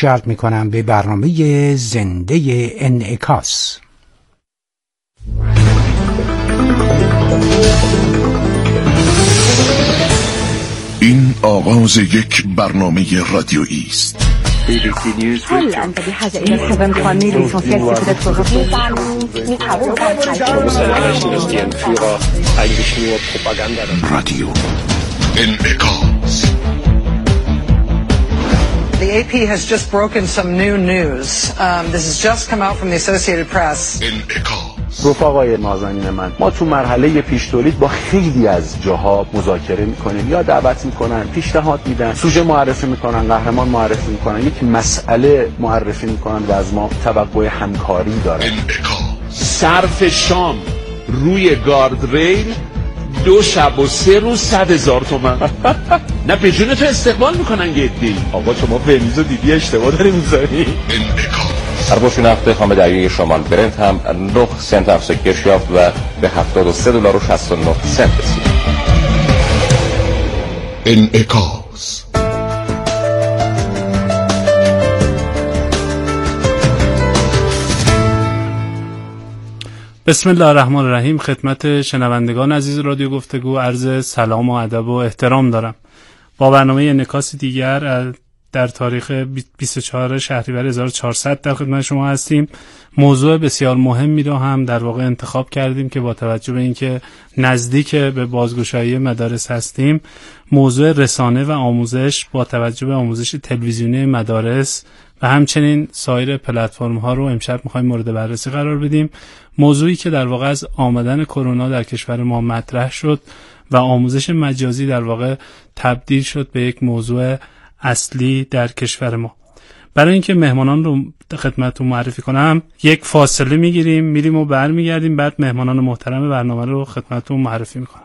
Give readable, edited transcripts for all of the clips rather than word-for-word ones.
جلب میکنم به برنامه زنده انعکاس. این آغاز یک برنامه رادیویی است. هل أنت بحاجة إلى استخدام قانوني لإيسانسيال سيكولات رادیو انعکاس. The AP has just broken some new news. This has just come out from the Associated Press. رفقای نازنین من، ما تو مرحله پیش تولید با خیلی از جاها مذاکره میکنیم یا دعوت میکنن، پیشنهاد میدن، سوژه معرفی میکنن، قهرمان معرفی میکنن، یک مسئله معرفی میکنن و از ما توقع همکاری دارن. صرف شام روی گاردریل 2 شب و 3 روز 100,000 تومان. نه به جون تو استقبال میکنن گدی. آقا شما فریزو دیدی اشتباه داری میذاری. هر بوش نفت خام دریایی شمال برنت هم 9 سنت افزایش یافت و به $73.69 رسید. انعکاس. بسم الله الرحمن الرحیم. خدمت شنوندگان عزیز رادیو گفتگو عرض سلام و ادب و احترام دارم. با برنامه انعکاس دیگر در تاریخ 24 شهریور 1400 در خدمت شما هستیم. موضوع بسیار مهمی رو هم در واقع انتخاب کردیم که با توجه به اینکه نزدیک به بازگشایی مدارس هستیم، موضوع رسانه و آموزش با توجه به آموزش تلویزیونی مدارس و همچنین سایر پلتفرم ها رو امشب می‌خوایم مورد بررسی قرار بدیم. موضوعی که در واقع از آمدن کرونا در کشور ما مطرح شد و آموزش مجازی در واقع تبدیل شد به یک موضوع اصلی در کشور ما. برای اینکه مهمانان رو خدمتتون معرفی کنم یک فاصله میگیریم، میریم و برمیگردیم، بعد مهمانان محترم برنامه رو خدمتتون معرفی میکنم.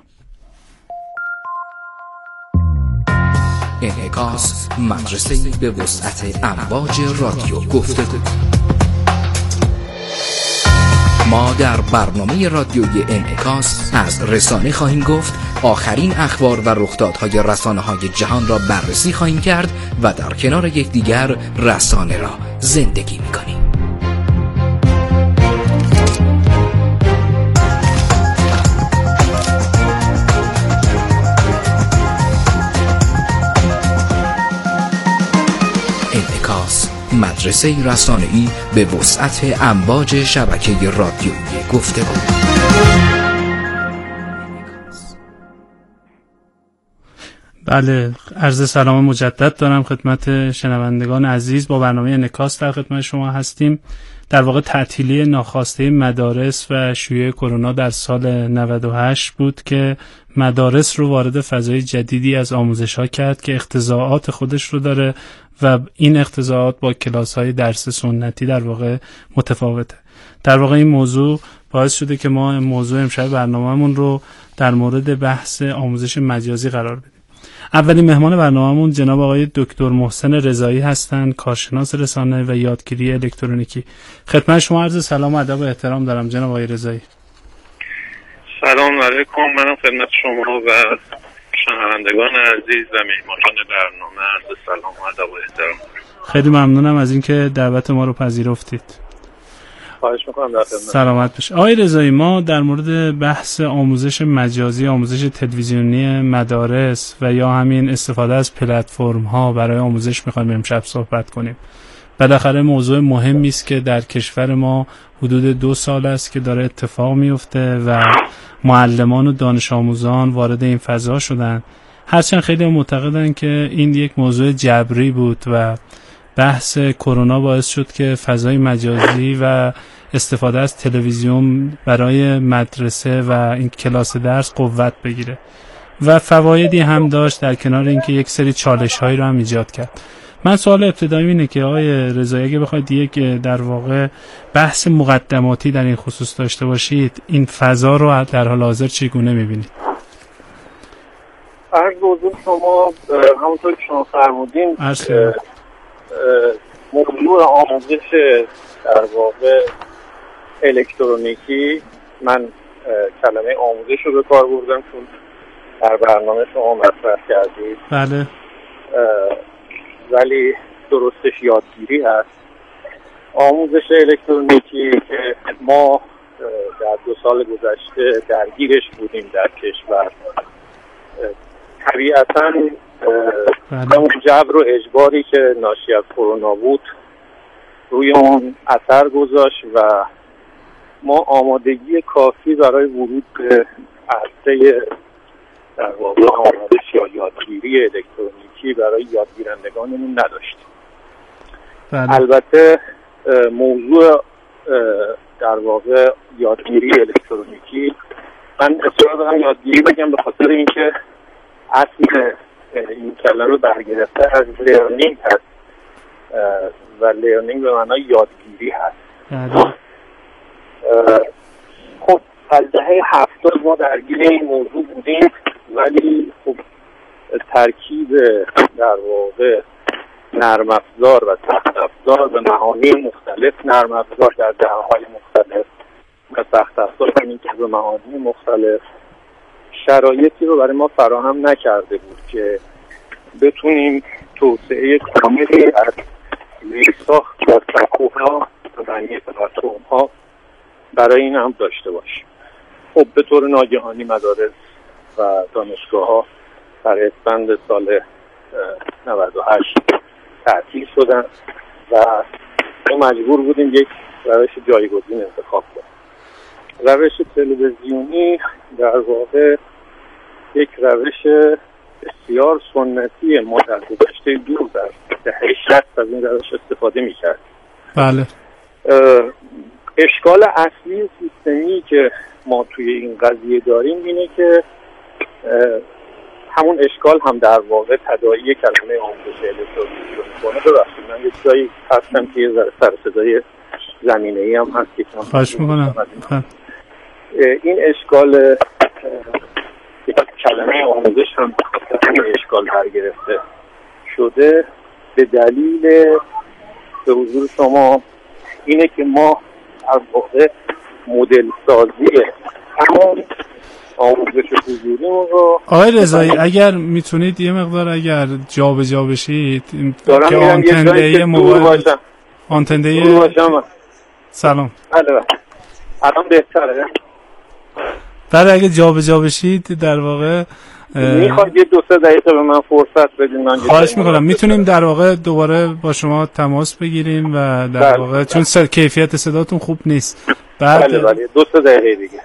انعکاس، مدرسه‌ای به وسعت امواج رادیو گفتگو. ما در برنامه رادیویی انعکاس از رسانه خواهیم گفت، آخرین اخبار و رخدادهای رسانه‌های جهان را بررسی خواهیم کرد و در کنار یکدیگر رسانه را زندگی می‌کنیم. انعکاس، مدرسه رسانه‌ای به وسعت امواج شبکه رادیویی گفتگو. بله، عرض سلام مجدد دارم خدمت شنوندگان عزیز. با برنامه انعکاس در خدمت شما هستیم. در واقع تعطیلی ناخواسته مدارس و شیوع کرونا در سال 98 بود که مدارس رو وارد فضای جدیدی از آموزش‌ها کرد که اقتضاعات خودش رو داره و این اقتضاعات با کلاس‌های درس سنتی در واقع متفاوته. در واقع این موضوع باعث شده که ما موضوع امشب برنامه‌مون رو در مورد بحث آموزش مجازی قرار بدیم. اولین مهمان برنامه‌مون جناب آقای دکتر محسن رضایی هستند، کارشناس رسانه و یادگیری الکترونیکی. خدمت شما عرض سلام و ادب و احترام دارم جناب آقای رضایی. سلام علیکم. منم خدمت شما و شنوندگان عزیز و مهمانان برنامه عرض سلام و ادب و احترام. خیلی ممنونم از اینکه دعوت ما رو پذیرفتید. خواهش می‌کنم. در خدمت. سلامت باشید. آقای رضایی، ما در مورد بحث آموزش مجازی، آموزش تلویزیونی مدارس و یا همین استفاده از پلتفرم‌ها برای آموزش می‌خوایم امشب صحبت کنیم. بالاخره موضوع مهمی است که در کشور ما حدود 2 سال است که داره اتفاق میفته و معلمان و دانش آموزان وارد این فضا شدن. هرچند خیلی معتقدن که این یک موضوع جبری بود و بحث کرونا باعث شد که فضای مجازی و استفاده از تلویزیون برای مدرسه و این کلاس درس قوت بگیره و فوایدی هم داشت در کنار اینکه یک سری چالش‌هایی رو هم ایجاد کرد. من سوال ابتدایی اینه که آقای رضایی اگه بخواید یک در واقع بحث مقدماتی در این خصوص داشته باشید، این فضا رو در حال حاضر چگونه می‌بینید؟ عرض حضور شما همونطور که شما فرمودین موضوع آموزش در واقع الکترونیکی، من کلمه آموزش رو به کار بردم چون در برنامه شما مطرح کردید. بله. ولی درستش یادگیری هست. آموزش الکترونیکی که ما در 2 سال گذشته درگیرش بودیم در کشور، طبیعتاً اون جبر و اجباری که ناشی از کرونا بود روی اون اثر گذاشت و ما آمادگی کافی برای ورود به عرصه در واقع آموزش یا یادگیری الکترونیکی برای یادگیرندگانمون نداشتیم. البته موضوع در واقع یادگیری الکترونیکی، من اصرار دارم یادگیری بگم به خاطر اینکه اصل این کلمه رو برگرفته از لرنینگ هست و لرنینگ به معنای یادگیری هست. خب از دهه 70 ما درگیر این موضوع بودیم، ولی خب ترکیب در واقع نرم افزار و سخت افزار به معانی مختلف، نرم افزار در دهه‌های مختلف و سخت افزار همین که به معانی مختلف، شرایطی رو برای ما فراهم نکرده بود که بتونیم توسعه کاملی از زیرساخت و سکوها و بنیه پلتفرم‌ها برای این هم داشته باشیم. خب به طور ناگهانی مدارس و دانشگاه‌ها در اسفند سال 98 تعطیل شدن و ما مجبور بودیم یک روش جایگزین انتخاب کنیم. روش تلویزیونی در واقع یک روش بسیار سنتی ما در گذشته دور در دهه 60 از این روش استفاده می‌کرد. بله. اشکال اصلی سیستمی که ما توی این قضیه داریم اینه که همون اشکال هم در واقع تداعی کلمه آموزش الکترونیکی رو می‌کنه. ببخشید من یک جایی هستم که یه ذره سر صدای زمینه‌ای هم هست که خواهش می‌کنم. این اشکال کلمه آموزش هم این اشکال برگرفته شده به دلیل به حضور شما اینه که ما از واقع مدل سازی همون آموزش حضوریمون رو. آقای رضایی اگر میتونید یه مقدار اگر جا به جا بشید که آنتندهی موبایل آنتندهی سلام الان بهتره؟ بعد اگه جا به جا بشید در واقع میخواد یه 2-3 دقیقه به من فرصت بدین. من خواهش میکنم. میتونیم در واقع دوباره با شما تماس بگیریم و در واقع چون کیفیت صداتون خوب نیست. بله 2-3 دقیقه دیگه.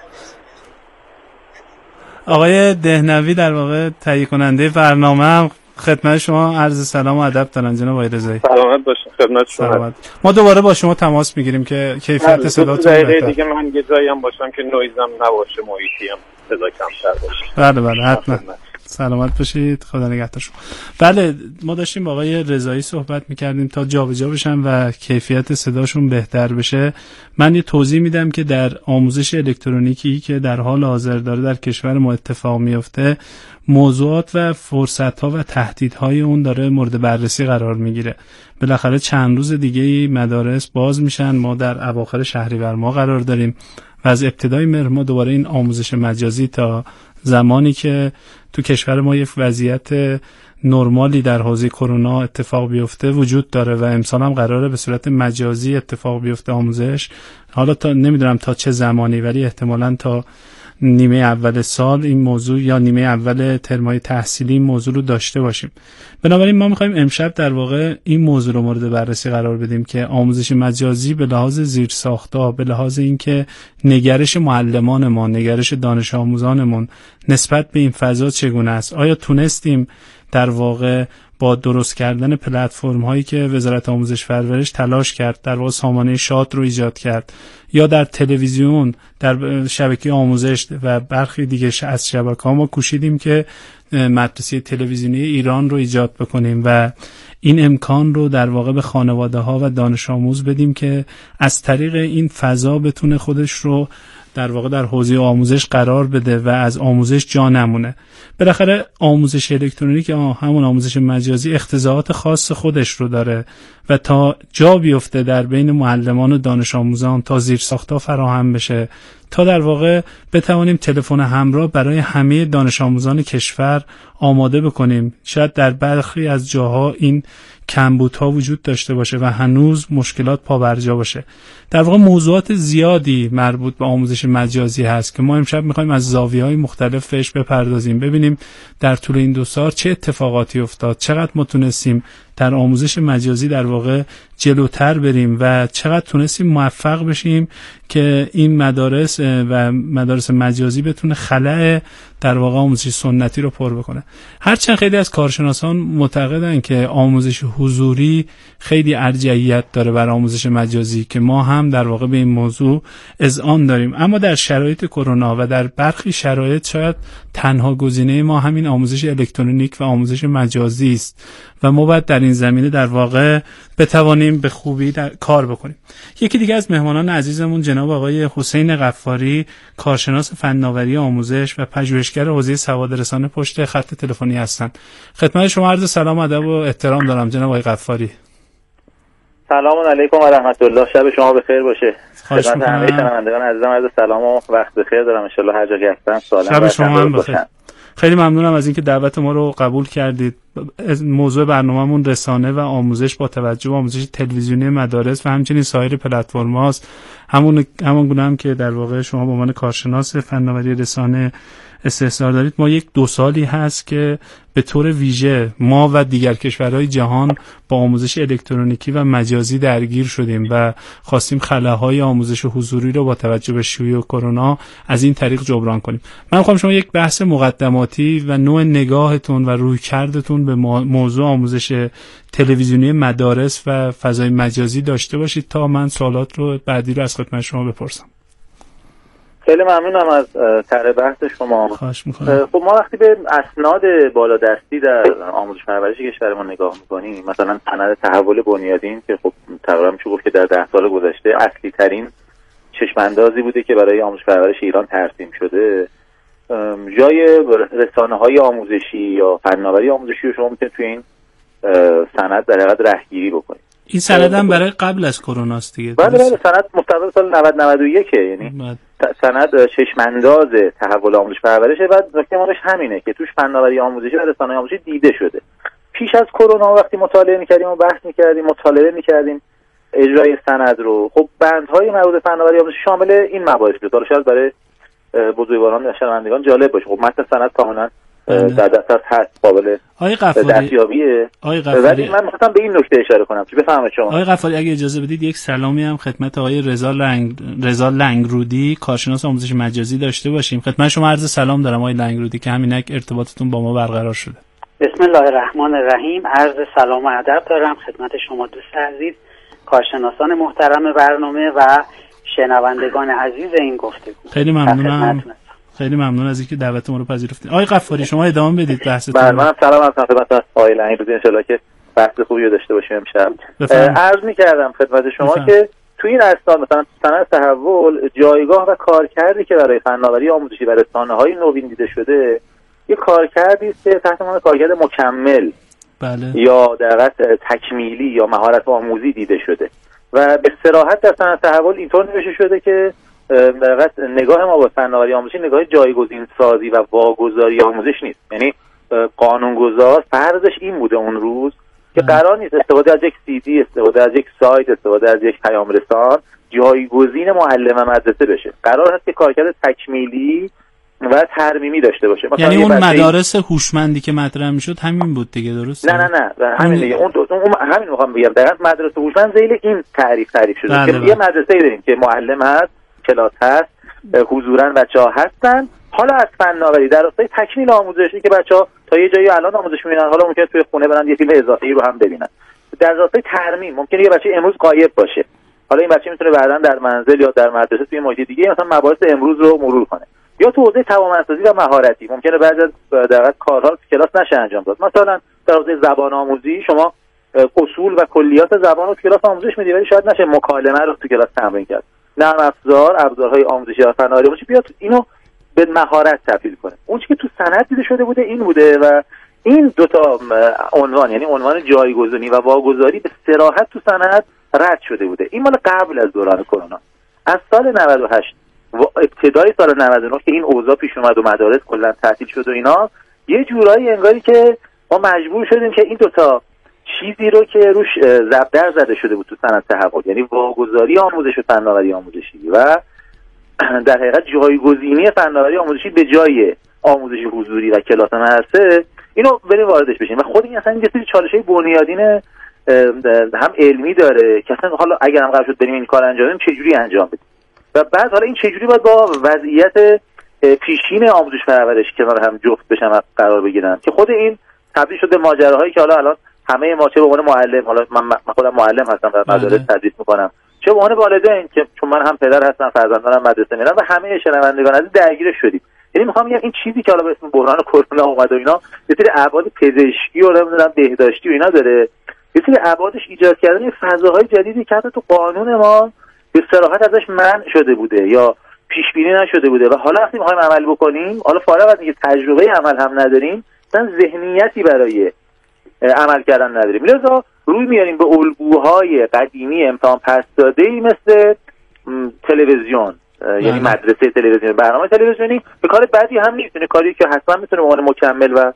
آقای دهنوی در واقع تهیه کننده برنامه هم خدمت شما عرض سلام و ادب دارن جناب آقای رضایی. سلامت باشین. خدمت شما. ما دوباره با شما تماس میگیریم که کیفیت صداتون بهتر. دیگه من یه جایی هم باشم که نویزم نباشه، محیطی هم صدا کمتر باشه. بله حتما. سلامت باشید. خدا نگهدار شما. بله ما داشتیم با آقای رضایی صحبت میکردیم تا جابجا بشن و کیفیت صداشون بهتر بشه. من یه توضیح میدم که در آموزش الکترونیکی که در حال حاضر داره در کشور ما اتفاق میفته، موضوعات و فرصت‌ها و تهدیدهای اون داره مورد بررسی قرار میگیره. بالاخره چند روز دیگه مدارس باز میشن. ما در اواخر شهریور ماه قرار داریم و از ابتدای مهر ما دوباره این آموزش مجازی تا زمانی که تو کشور ما یک وضعیت نرمالی در حوزه کرونا اتفاق بیفته وجود داره و امسال هم قراره به صورت مجازی اتفاق بیفته آموزش. حالا تا نمیدونم تا چه زمانی، ولی احتمالاً تا نیمه اول سال این موضوع یا نیمه اول ترمای تحصیلی این موضوع رو داشته باشیم. بنابراین ما میخوایم امشب در واقع این موضوع رو مورد بررسی قرار بدیم که آموزش مجازی به لحاظ زیرساخت‌ها، به لحاظ اینکه نگرش معلمانمون، نگرش دانش آموزانمون نسبت به این فضا چگونه است. آیا تونستیم در واقع با درست کردن پلتفرم هایی که وزارت آموزش پرورش تلاش کرد، در واقع سامانه شاد رو ایجاد کرد، یا در تلویزیون، در شبکه آموزش و برخی دیگه از شبکه‌ها ما کوشیدیم که مدرسه تلویزیونی ایران رو ایجاد بکنیم و این امکان رو در واقع به خانواده ها و دانش آموز بدیم که از طریق این فضا بتونه خودش رو در واقع در حوزه آموزش قرار بده و از آموزش جا نمونه. بالاخره آموزش الکترونیک همون آموزش مجازی اختزاعات خاص خودش رو داره و تا جا بیفته در بین معلمان و دانش آموزان، تا زیرساخت‌ها فراهم بشه، تا در واقع بتوانیم تلفن همراه برای همه دانش آموزان کشور آماده بکنیم. شاید در برخی از جاها این کمبودها وجود داشته باشه و هنوز مشکلات پابرجا باشه. در واقع موضوعات زیادی مربوط به آموزش مجازی هست که ما امشب می‌خوایم از زاویه‌های مختلف بهش بپردازیم، ببینیم در طول این 2 سال چه اتفاقاتی افتاد، چقدر ما تونستیم در آموزش مجازی در واقع جلوتر بریم و چقدر تونستیم موفق بشیم که این مدارس و مدارس مجازی بتونه خلأ در واقع آموزش سنتی رو پر بکنه. هرچند خیلی از کارشناسان معتقدن که آموزش حضوری خیلی ارجحیت داره بر آموزش مجازی که ما هم در واقع به این موضوع اذعان داریم، اما در شرایط کرونا و در برخی شرایط شاید تنها گزینه ما همین آموزش الکترونیک و آموزش مجازی است و ما باید در این زمینه در واقع بتوانیم به خوبی کار بکنیم. یکی دیگه از مهمانان عزیزمون جناب آقای حسین غفاری، کارشناس فناوری آموزش و پژوهشگر حوزه سواد رسانه پشت خط تلفنی هستند. خدمت شما عرض سلام و ادب و احترام دارم جناب آقای غفاری. سلام علیکم و رحمت الله، شب شما بخیر باشه. خدمت همه شنوندگان عزیزم عرض سلام و وقت بخیر دارم. ان شاء الله هر جا که هستن سالم شب شما هم بخیر. خیلی ممنونم از اینکه دعوت ما رو قبول کردید. موضوع برنامه‌مون رسانه و آموزش با توجه به آموزش تلویزیونی مدارس و همچنین سایر پلتفرم‌هاست. همون گونه هم که در واقع شما به عنوان کارشناس فناوری رسانه استحضار دارید. ما 1-2 سالی هست که به طور ویژه ما و دیگر کشورهای جهان با آموزش الکترونیکی و مجازی درگیر شدیم و خواستیم خلاهای آموزش حضوری رو با توجه به شیوع کرونا از این طریق جبران کنیم. من می‌خوام شما یک بحث مقدماتی و نوع نگاهتون و رویکردتون به موضوع آموزش تلویزیونی مدارس و فضای مجازی داشته باشید تا من سوالات رو بعدی رو از خدمت شما بپرسم. خیلی ممنونم از طرح بحث شما. خواهش می‌کنم. خب ما وقتی به اسناد بالادستی در آموزش پرورش کشور ما نگاه می‌کنیم، مثلا سند تحول بنیادین که خب تقریبا میشه گفت که در 10 سال گذشته اصلی ترین چشم‌اندازی بوده که برای آموزش پرورش ایران ترسیم شده، جای رسانه‌های آموزشی یا فناوری آموزشی رو شما میتونید توی این سند در حقیقت رهگیری بکنید. این سند هم برای قبل از کرونا است دیگه. بله سند مستقل سال 90-91 یعنی سند چشمانداز تحول آموزش پرورشه و نکته مهمش همینه که توش فناوری آموزشی و رسانه‌های آموزشی دیده شده. پیش از کرونا وقتی مطالعه می‌کردیم و بحث می‌کردیم، مطالعه می‌کردیم اجرای سند رو، خب بندهای مربوط به فناوری آموزشی شامل این مباحث بود. حالا شاید برای بزرگواران و شنوندگان جالب باشه. خب متن سند کاملا در دسترس هست، قابل دستیابیه. ولی من می‌خواستم به این نکته اشاره کنم که بفهمید شما. آقای غفاری اگه اجازه بدید یک سلامی هم خدمت آقای رضا لنگرودی، کارشناس آموزش مجازی داشته باشیم. خدمت شما عرض سلام دارم آقای لنگرودی که همینک ارتباطتون با ما برقرار شده. بسم الله الرحمن الرحیم. عرض سلام و ادب دارم خدمت شما دوست عزیز، کارشناسان محترم برنامه و شنوندگان عزیز این گفتگو. خیلی ممنونم. خیلی ممنون از اینکه دعوت ما رو پذیرفتید. آقای غفاری شما ادامه بدید بحثتون. بله منم سلام عرض خدمت آقای لنگرودی، ان شاءالله که بحث خوبی رو داشته باشیم امشب. عرض می‌کردم خدمت شما که تو این اسناد مثلا سند تحول جایگاه و کارکردی که برای فناوری آموزشی و رسانه‌های نوین دیده شده، یک کارکردی است که تحت عنوان کارکرد مکمل یا در واقع تکمیلی یا مهارت آموزی دیده شده و به صراحت در سند تحول اینطور نوشته شده که در واقع نگاه ما با فناوری آموزشی نگاه جایگزین سازی و واگذاری آموزش نیست. یعنی قانونگذار فرضش این بوده اون روز که قرار نیست استفاده از یک CD، استفاده از یک سایت، استفاده از یک پیام رسان جایگزین معلم مدرسه بشه. قرار هست که کارکرد تکمیلی و ترمیمی داشته باشه. یعنی اون مدارس هوشمندی که مطرح میشد همین بود دیگه، درسته؟ نه همین دیگه. اون همین میخوام بگم. در مدرسه هوشمند ذیل این تعریف شده که یه مدرسه‌ای داریم که معلم هست، کلاس هست، حضوراً بچه‌ها هستن. حالا از فناوری در راستای تکمیل آموزشی که بچه‌ها تا یه جایی الان آموزش می‌بینن، حالا ممکنه توی خونه برن یه فیلم اضافه‌ای رو هم ببینن. در راستای ترمیم ممکنه یه بچه امروز غایب باشه، حالا این بچه میتونه بعداً در منزل یا در مدرسه توی محیط دیگه مثلا مباحث امروز رو مرور کنه. یا تو حوزه توانمندسازی و مهارتی ممکنه بعضی از در کارها تو کلاس نشه انجام داد. مثلا در حوزه زبان آموزی شما اصول و کلیات زبان رو تو کلاس آموزش میدید ولی شاید نشه مکالمه رو تو کلاس تمرین کرد. نرم ابزارهای آموزشی و فناوری آموزشی بیاد اینو به مهارت تبدیل کنه. اون چیزی که تو سند دیده شده بوده این بوده و این دوتا عنوان، یعنی عنوان جایگزینی و واگذاری، به صراحت تو سند رد شده بوده. این مال قبل از دوران کرونا. از سال 98 و ابتدای سال 99 که این اوضاع پیش اومد و مدارس کلا تعطیل شد و اینا، یه جورایی انگاری که ما مجبور شدیم که این دوتا چیزی رو که روش زبدر زده شده بود تو سند تحول، یعنی واگذاری آموزش و فناوری آموزشی و در حقیقت جایگزینی فناوری آموزشی به جای آموزش حضوری و کلاس مدرسه، اینو بریم واردش بشیم. و خود این اصلا یه سری چالش‌های بنیادین هم علمی داره که اصلا حالا اگر هم قرار شد بریم این کار انجام بدیم چجوری انجام بدیم و بعد حالا این چجوری باید با وضعیت پیشین آموزش پرورش کنار هم جفت بشن قرار بگیرن، که خود این تبدیل شده ماجراهایی که حالا الان همه ما چه به عنوان معلم، حالا من خودم معلم هستم و مدارس تدریس میکنم، چه به عنوان والدین که چون من هم پدر هستم فرزندانم مدرسه میرن و همه شنوندگان از درگیر شدیم. یعنی میخوام بگم این چیزی که حالا به اسم بحران کرونا اومد و اینا یه سری ابعاد پزشکی و نمیدونم بهداشتی و اینا داره، یه سری ابعادش ایجاد کردن فضاهای جدیدی که حتی تو قانون ما به صراحت ازش منع شده بوده یا پیش بینی نشده بوده و حالا وقتی میخوایم عمل بکنیم، حالا فارغ از اینکه تجربه عمل هم نداریم، مثلا ذهنیتی برای عمل کردن نداریم، لذا روی میاریم به الگوهای قدیمی امتحان پس داده‌ای مثل تلویزیون، یعنی مدرسه تلویزیون، برنامه تلویزیونی. به کار بعدی هم نیست، کاری که حتما میتونه به عنوان مکمل و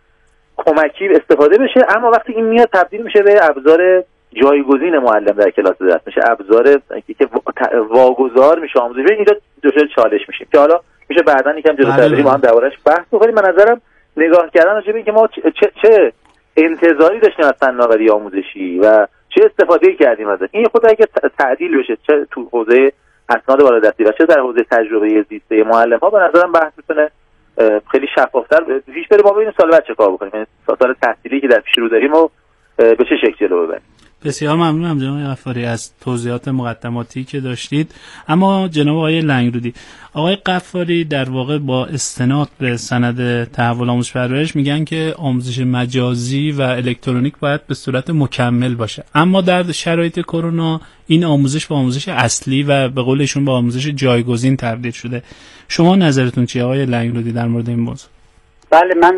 کمکی استفاده بشه، اما وقتی این میاد تبدیل میشه به ابزار جایگزین معلم در کلاس درس، میشه ابزار که واگذار میشه آموزش. اینجا دچار چالش میشیم که حالا میشه بعداً یکم جلوتر بریم هم دربارش بحث بکنیم. من نظرم نگاه کردن راجع به اینکه ما چه انتظاری داشتیم از فناوری آموزشی و چه استفاده کردیم ازش، این خود اگه تعدیل بشه چه تو حوزه اسناد بالادستی و چه در حوزه تجربه زیسته معلم ها، به نظرم بحث میتونه خیلی شفافتر پیش بره. ما ببینیم سال بعد چه کار بکنیم، یعنی سال تحصیلی که در پیش رو داریم و به چه شکلی جلو ببریم. بسیار ممنونم جناب غفاری از توضیحات مقدماتی که داشتید. اما جناب آقای لنگرودی، آقای غفاری در واقع با استناد به سند تحول آموزش پرورش میگن که آموزش مجازی و الکترونیک باید به صورت مکمل باشه، اما در شرایط کرونا این آموزش به آموزش اصلی و به قولشون به آموزش جایگزین تبدیل شده. شما نظرتون چیه آقای لنگرودی در مورد این موضوع؟ بله، من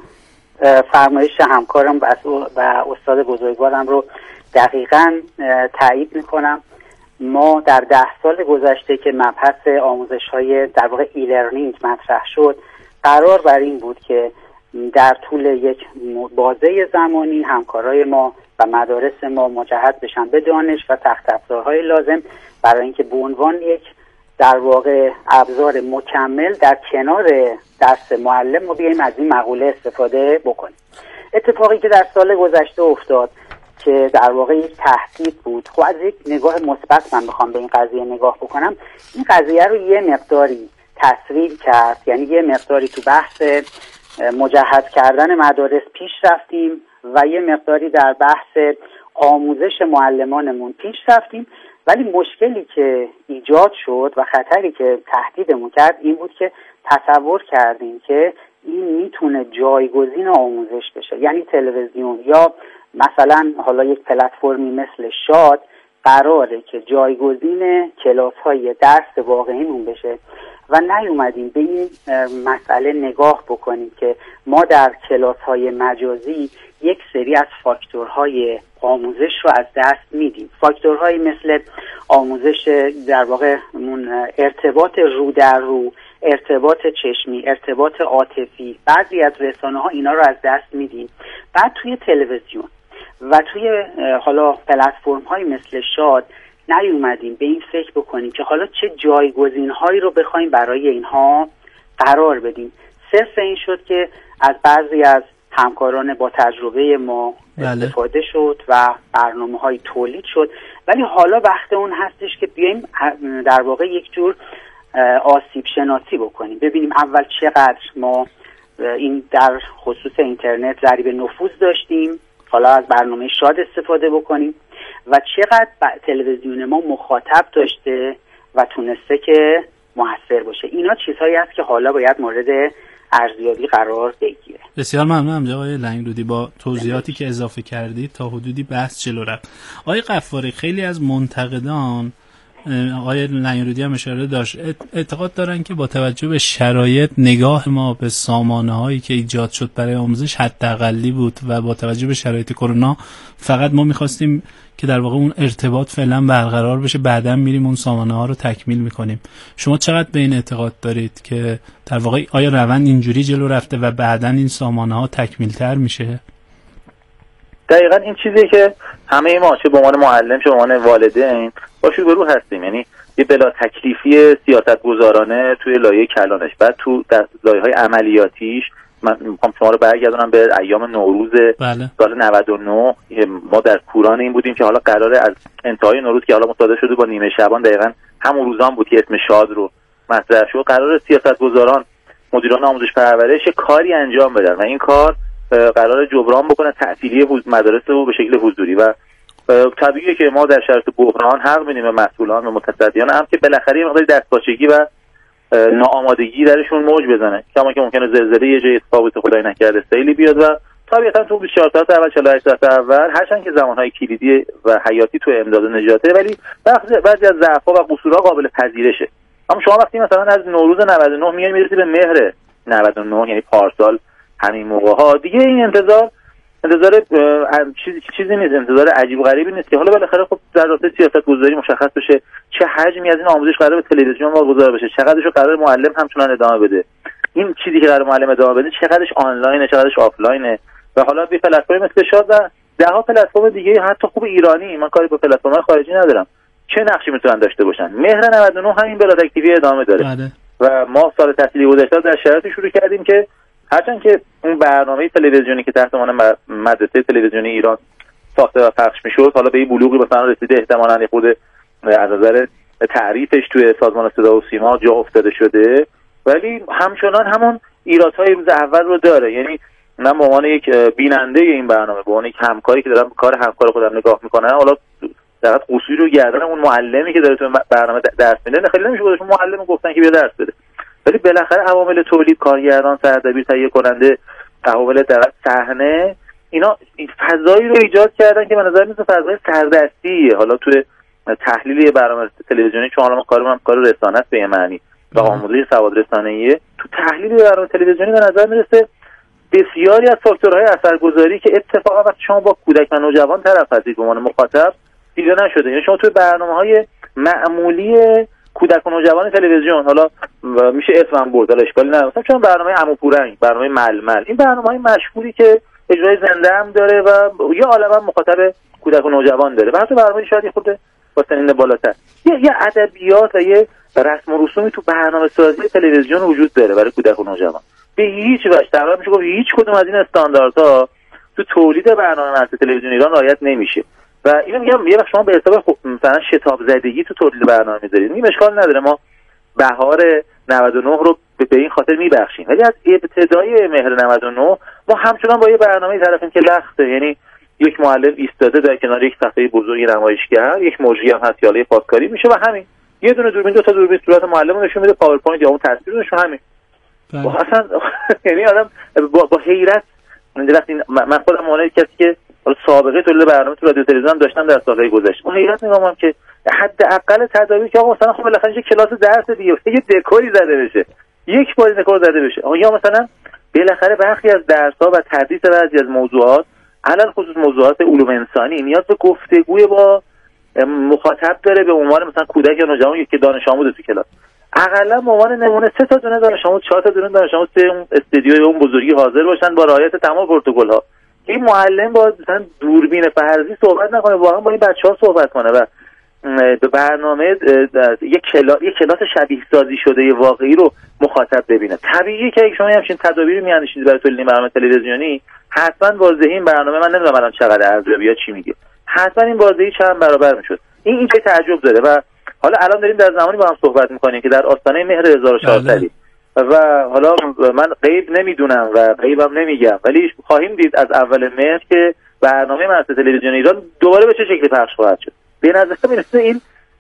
فرمایش همکارم و استاد بزرگوارم رو دقیقاً تایید میکنم. ما در 10 سال گذشته که مبحث آموزش‌های در واقع ای لرنینگ مطرح شد، قرار بر این بود که در طول یک بازه زمانی همکارای ما و مدارس ما مجهز بشن به دانش و تخت افزارهای لازم برای اینکه به عنوان یک در واقع ابزار مکمل در کنار درس معلم ما بیاییم از این مقوله استفاده بکنیم. اتفاقی که در سال گذشته افتاد که در واقع یک تهدید بود، خب از یک نگاه مثبت من بخوام به این قضیه نگاه بکنم، این قضیه رو یه مقداری تسریع کرد، یعنی یه مقداری تو بحث مجهز کردن مدارس پیش رفتیم و یه مقداری در بحث آموزش معلمانمون پیش رفتیم، ولی مشکلی که ایجاد شد و خطری که تهدیدمون کرد این بود که تصور کردیم که این میتونه جایگزین آموزش بشه، یعنی تلویزیون یا مثلا حالا یک پلتفرمی مثل شاد قراره که جایگزین کلاس‌های درس واقعیمون بشه و نیومدیم به این مسئله نگاه بکنیم که ما در کلاس‌های مجازی یک سری از فاکتورهای آموزش رو از دست میدیم. فاکتورهایی مثل آموزش در واقع ارتباط رو در رو، ارتباط چشمی، ارتباط عاطفی، بعضی از رسانه‌ها اینا رو از دست میدیم. بعد توی تلویزیون و توی حالا پلتفرم‌های مثل شاد نیومدیم به این فکر بکنیم که حالا چه جایگزین‌هایی رو بخوایم برای اینها قرار بدیم. صرف این شد که از بعضی از همکاران با تجربه ما استفاده شد و برنامه‌های تولید شد، ولی حالا وقت اون هستش که بیایم در واقع یک جور آسیب شناسی بکنیم، ببینیم اول چقدر ما این در خصوص اینترنت ضریب نفوذ داشتیم، حالا از برنامه شاد استفاده بکنیم و چقدر تلویزیون ما مخاطب داشته و تونسته که موثر باشه. اینا چیزهایی هست که حالا باید مورد ارزیابی قرار بگیره. بسیار ممنونم آقای لنگرودی، با توضیحاتی که اضافه کردید تا حدودی بحث جلو رفت. آقای غفاری، خیلی از منتقدان، آقای لنگرودی هم اشاره داشت، اعتقاد دارن که با توجه به شرایط نگاه ما به سامانه‌هایی که ایجاد شد برای آموزش حداقلی بود و با توجه به شرایط کرونا فقط ما می‌خواستیم که در واقع اون ارتباط فعلا برقرار بشه، بعداً میریم اون سامانه‌ها رو تکمیل می‌کنیم. شما چقدر به این اعتقاد دارید که در واقع آیا روند اینجوری جلو رفته و بعداً این سامانه‌ها تکمیل‌تر میشه؟ دقیقاً این چیزی که همه ما چه به عنوان معلم چه به عنوان والدین باش روبرو هستیم. یعنی یه بلا تکلیفی سیاستگزارانه توی لایه کلانش، بعد تو لایه‌های عملیاتیش. من میخوام شما رو برگردونم به ایام نوروز سال 99. ما در کوران این بودیم که حالا قراره از انتهای نوروز که حالا مصادره شده با نیمه شعبان، دقیقاً همون روزان بود که اسم شاد رو مطرح شد، قراره سیاستگزاران، مدیران آموزش پرورش کاری انجام بدن و این کار قراره جبران بکنه تعطیلی مدارس رو به شکل حضوری. و طبیعیه که ما در شرایط بحران حق میدیم به مسئولان و متصدیان هم که بالاخره یه مقدار دستپاچگی و ناآمادگی درشون موج بزنه، کما که ممکنه زلزله یه جای اتفاق بیفته، خدای نکرده سیلی بیاد و طبیعتا تو 24 ساعت اول 48 ساعت اول هرچند که زمانهای کلیدی و حیاتی تو امداد و نجاته، ولی بعضی از ضعف‌ها و قصورها قابل پذیرشه. اما شما وقتی مثلا از نوروز 99 میرسی به مهر 99، یعنی پارسال همین موقع‌ها، دیگه این انتظار چیزی نیست، انتظار عجیب و غریبی نیست که حالا بالاخره خب در رابطه سیاست‌گذاری مشخص بشه چه حجمی از این آموزش قراره به تلویزیون واگذار بشه، چقدرش قراره معلم همچنان ادامه بده، این چیزی که قراره معلم ادامه بده چقدرش آنلاینه چقدرش آفلاینه. و حالا به پلتفرم مثل شاد و ده‌ها پلتفرم دیگه حتی خوب ایرانی، من کاری با پلتفرم‌های خارجی ندارم، چه نقشی میتونن داشته باشن. مهر 99 همین بلا تکلیفی ادامه داره و ما سال تحصیلی گذشته در شرایطی شروع کردیم که هرچند که اون برنامه تلویزیونی که تحت عنوان مدرسه تلویزیونی ایران ساخته و پخش میشد حالا به این بلوغی مثلا رسیده، احتمالاً خود از نظر تعریفش توی سازمان صدا و سیما جا افتاده شده، ولی همچنان همون ایرادهای روز اول رو داره. یعنی من به عنوان یک بیننده این برنامه، به عنوان یک همکاری که دارم کار همکار خودم نگاه میکنم، حالا در قصوری رو گردن اون معلمی که داره تو برنامه درس میده، خیلی نمیشه گفتش معلم گفتن که بیا درس بده، ولی بالاخره عوامل تولید، کارگردان، سردبیر، تهیه کننده، عوامل در صحنه، اینا این فضایی رو ایجاد کردن که به نظر میاد فضای سردستیه. حالا توی تحلیل برنامه تلویزیونی، چون حالا کار رسانه است به معنی و آموزش سواد رسانه‌ای، تو تحلیل برنامه تلویزیونی به نظر میرسه بسیاری از فاکتورهای اثرگذاری که اتفاقا وقتی شما با کودک و نوجوان طرف هستید به عنوان مخاطب دیده نشده. یعنی شما توی برنامه‌های معمولی کودک و نوجوان تلویزیون، حالا میشه اسمم برد، حالا اشکالی نداره، مثلا چون برنامه عمو پورنگ، برنامه ململ، این برنامه‌های مشهوری که اجرای زنده هم داره و یه عالمه مخاطب کودک و نوجوان داره، و حتی برنامه شاید خود با سنین بالاتر یه ادبیات و یه رسم و رسومی تو برنامه‌سازی تلویزیون وجود داره برای کودک و نوجوان. به هیچ وجه تقریبا میشه گفت هیچ کدوم از این استانداردها تو تولید برنامه تلویزیون ایران رعایت نمیشه. و اینو میگم یه وقت شما به حساب مثلا شتاب زدگی تو تولید برنامه میذارید، این اشکال نداره، ما بهار 99 رو به این خاطر میبخشیم، ولی از ابتدای مهر 99 ما همچنان با یه برنامه طرفیم که لخته. یعنی یک معلم ایستاده در کنار یک صفحه بزرگ نمایشگر، یک مجری هم هست یاله پاسکاری میشه و همین یه دونه دوربین، دو تا دوربین صورت معلم نشون میده، پاورپوینت یا اون تصویر نشون، همین. اصلا یعنی آدم با حیرت، من خودم اون کسی که سابقه تولید برنامه تو رادیو تلویزیون داشتم در سالهای گذشته، با حیرت میگم که حداقل تدابیر که آقا مثلا خب بالاخره کلاس درس دیگه یه دکوری زده بشه، یک بار دکور زده بشه، یا مثلا بالاخره برخی از درس‌ها و تدریس بعضی از موضوعات، علل خصوص موضوعات علوم انسانی، نیاز به گفتگوی با مخاطب داره، به عنوان مثلا کودک یا نوجوان که دانش آموز تو کلاس، حداقل به عنوان نمونه 3 تا دونه دانش آموز، 4 تا دونه دانش آموز توی اون استودیوی اون بزرگی حاضر باشن با رعایت تمام پروتکل‌ها. این معلم با مثلا دوربین فرضی صحبت نکنه، واقعا با این بچه‌ها صحبت کنه و به برنامه یک کلاس شبیه سازی شده واقعی رو مخاطب ببینه. طبیعیه که اگه شما همچین تدابیری میاندیشید برای تولید برنامه تلویزیونی، حتما بازدهی این برنامه، من نمیدونم الان چقدر ارزیابی ها چی میگه، حتما این بازدهی چند برابر میشد. این چه تعجب داره. و حالا الان داریم در زمانی با هم صحبت میکنیم که در آستانه مهر 1400 و حالا من غیب نمیدونم و غیبم نمیگم، ولی خواهیم دید از اول مهر که برنامه مدرسه تلویزیون ایران دوباره به چه شکلی پخش خواهد شد. به نظر میرسه این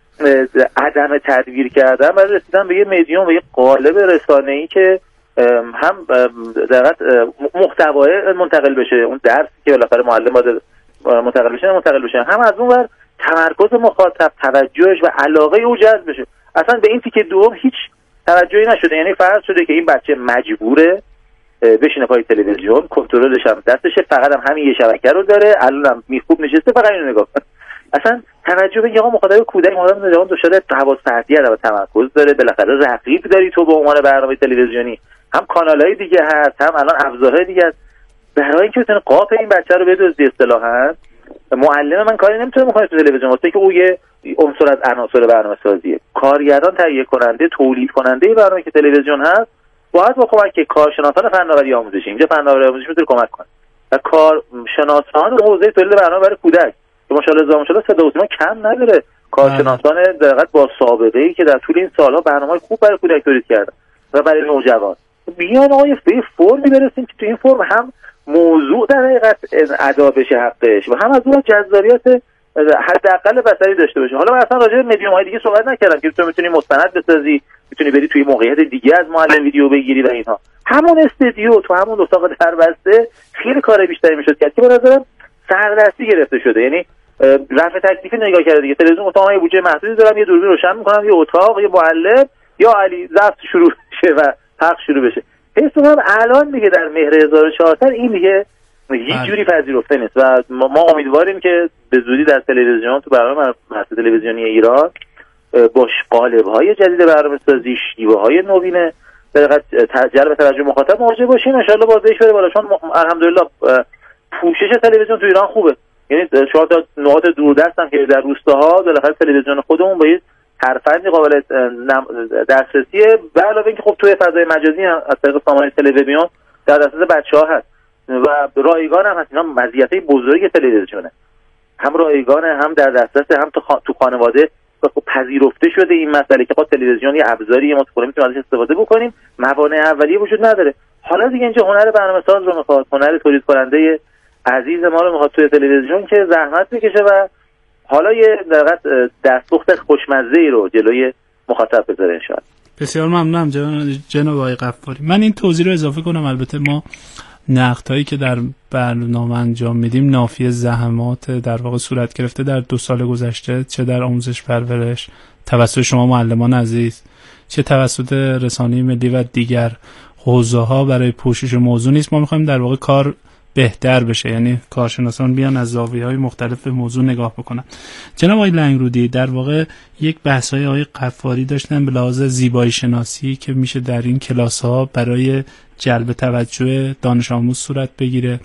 عدم تدبیر کردن برای رسیدن به یه مدیوم و یه قالب رسانه‌ای که هم در محتوای منتقل بشه، اون درسی که بالاخره معلم باید منتقل بشه، هم از اون ور تمرکز مخاطب، توجهش و علاقه او جذب بشه. اصلا به این تیکه دوم هیچ توجهی نشده. یعنی فرض شده که این بچه مجبوره بشینه پای تلویزیون، کنترلش هم دستشه، فقط هم همین یه شبکه رو داره، الانم میخوب نشسته فقط اینو نگاه کنه. اصلا توجه به آقا مخاطب کودک، مخاطب نوجوان دچار حواس پرتی و تمرکز داره، بالاخره رقیب داری تو به عنوان برنامه تلویزیونی، هم کانال‌های دیگه هست، هم الان ابزارهای دیگه هست. برای اینکه بتونه قاپ این بچه رو بدزدی اصطلاحاً معلم من کاری نمیتونه بکنه تو تلویزیون، واسه که او یه عنصر از عناصر برنامه‌سازیه. کارگردان، تهیه کننده، تولید کننده برنامه که تلویزیون هست باید با کمک کارشناسان فناوری آموزشی، اینجا فناوری آموزشی میتونه کمک کنه و کارشناسان حوزه تولید برنامه برای کودک که ماشاءالله صدا و سیما کم نداره، کارشناسان دقیقاً با سابقه‌ای که در طول این سال‌ها برنامه‌های خوب برای کودک تولید کردن و برای نوجوان. بیان آقای فرمی برسیم که تو این فرم هم موضوع در حقیقت ادا بشه حقش و هم از اون جذابیت حداقل بصری داشته باشه. حالا من اصلا راجع به مدیوم‌های دیگه صحبت نکردم که تو میتونی مستند بسازی، میتونی بری توی موقعیت دیگه از معلم ویدیو بگیری و اینها. همون استودیو تو همون اتاق دربسته خیلی کار بیشتری میشد کرد که به نظرم سردستی گرفته شده. یعنی رفع تکلیف نگاه کرده دیگه. تلویزیون اتاقای بودجه محدودی دارم، یه دوربین روشن میکنم، یه اتاق، یه معلم، یا علی ضبط شروع شه و پخش شروع بشه. حس می‌کنم الان دیگه در مهر 1400 این دیگه هیچ جوری پذیرفته نیست و ما امیدواریم که به زودی در تلویزیون تو برنامه مؤسسه تلویزیونی ایران با قالب‌های جدید برنامه‌سازی، شیوه‌های نوین جلب توجه مخاطب مواجه باشیم. ان شاءالله بازدهش بره بالا، چون الحمدلله پوشش تلویزیون تو ایران خوبه. یعنی شما تا نقاط دوردست هم که در روستاها بالاخره تلویزیون خودمون با ترفندی قابل دسترسیه و علاوه اینکه خب توی فضای مجازی هم از طریق سامانه تلویزیون در دسترس بچه‌ها هست و رایگان هم هست. اینا مزیتای بزرگ تلویزیونه، هم رایگانه، هم در دسترس، هم تو خانواده خب پذیرفته شده این مسئله که خب تلویزیون یه ابزاریه، ما تو میتونیم ازش استفاده بکنیم، موانع اولیه وجود نداره. حالا دیگه اینجا هنر برنامه‌ساز رو میخواد، هنر تولید کننده عزیز ما رو میخواد توی تلویزیون که زحمت بکشه و حالا یه دستپخت خوشمزه‌ای رو جلوی مخاطب بذاره ان شاءالله. بسیار ممنونم جناب آقای غفاری. من این توضیح رو اضافه کنم. البته ما نقدهایی که در برنامه انجام میدیم نافی زحمات در واقع صورت گرفته در 2 سال گذشته، چه در آموزش پرورش توسط شما معلمان عزیز، چه توسط رسانه ملی و دیگر حوزه‌ها برای پوشش موضوع نیست. ما می‌خوایم در واقع کار بهتر بشه، یعنی کارشناسان بیان از زاویه‌های مختلف به موضوع نگاه بکنن. جناب آقای لنگرودی، در واقع یک بحث‌های آقای غفاری داشتن به لحاظ زیبایی شناسی که میشه در این کلاس‌ها برای جلب توجه دانش آموز صورت بگیره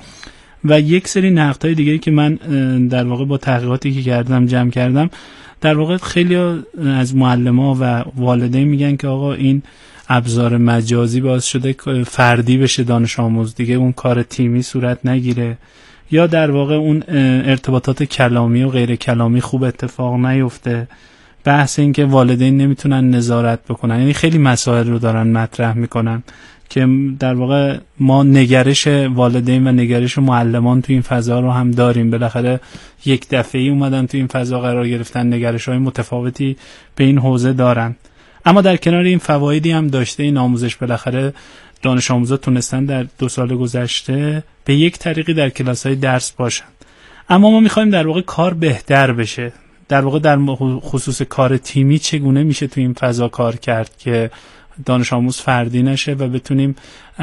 و یک سری نقدهای دیگه‌ای که من در واقع با تحقیقاتی که کردم جمع کردم، در واقع خیلی از معلم‌ها و والدین میگن که آقا این ابزار مجازی باعث شده فردی بشه دانش آموز، دیگه اون کار تیمی صورت نگیره، یا در واقع اون ارتباطات کلامی و غیر کلامی خوب اتفاق نیفته. بحث این که والدین نمیتونن نظارت بکنن، یعنی خیلی مسائل رو دارن مطرح میکنن که در واقع ما نگرش والدین و نگرش معلمان تو این فضا رو هم داریم. بالاخره یک دفعه‌ای اومدن تو این فضا قرار گرفتن، نگرش‌های متفاوتی به این حوزه دارن. اما در کنار این فوایدی هم داشته این آموزش. بالاخره دانش آموزا تونستن در 2 سال گذشته به یک طریقی در کلاس‌های درس باشن. اما ما می‌خوایم در واقع کار بهتر بشه. در واقع در خصوص کار تیمی چگونه میشه تو این فضا کار کرد که دانش آموز فردی نشه و بتونیم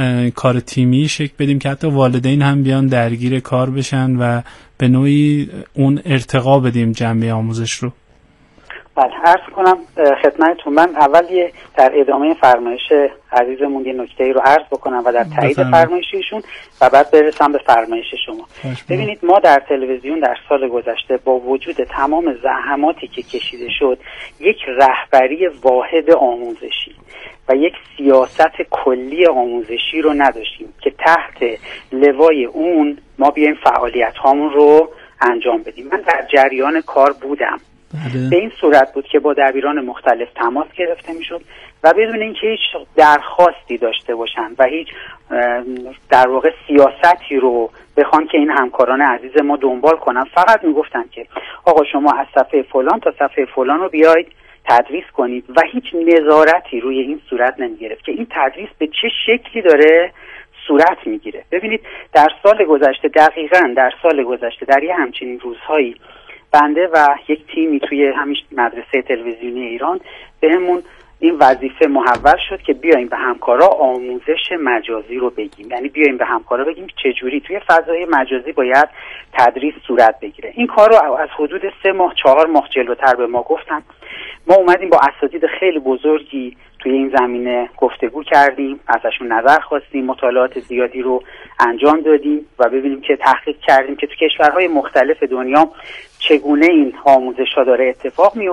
کار تیمی شکل بدیم که حتی والدین هم بیان درگیر کار بشن و به نوعی اون ارتقا بدیم جنبه آموزش رو. بله، عرض کنم خدمتتون. من اول در ادامه فرمایش عزیزمون یه نکته‌ای رو عرض بکنم و در تایید فرمایش ایشون و بعد برسم به فرمایش شما. ببینید، ما در تلویزیون در سال گذشته با وجود تمام زحماتی که کشیده شد، یک رهبری واحد آموزشی و یک سیاست کلی آموزشی رو نداشتیم که تحت لوای اون ما بیایم فعالیت هامون رو انجام بدیم. من در جریان کار بودم. به این صورت بود که با دبیران مختلف تماس گرفته میشد و بدون اینکه هیچ درخواستی داشته باشن و هیچ در واقع سیاستی رو بخوان که این همکاران عزیز ما دنبال کنن، فقط میگفتن که آقا شما از صفحه فلان تا صفحه فلان رو بیاید تدریس کنید و هیچ نظارتی روی این صورت نمیگرفت که این تدریس به چه شکلی داره صورت میگیره. ببینید، در سال گذشته، دقیقاً در سال گذشته، در یه همچین روزهایی بنده و یک تیمی توی همین مدرسه تلویزیونی ایران بهمون این وظیفه محول شد که بیایم به همکارا آموزش مجازی رو بگیم. یعنی بیایم به همکارا بگیم چجوری توی فضای مجازی باید تدریس صورت بگیره. این کار رو از حدود 3 ماه 4 ماه جلوتر به ما گفتن. ما اومدیم با اساتید خیلی بزرگی توی توی این زمینه گفتگو کردیم، ازشون نظر خواستیم، مطالعات زیادی رو انجام دادیم و ببینیم که تحقیق کردیم که تو کشورهای مختلف دنیا چگونه این آموزش‌ها داره اتفاق میفته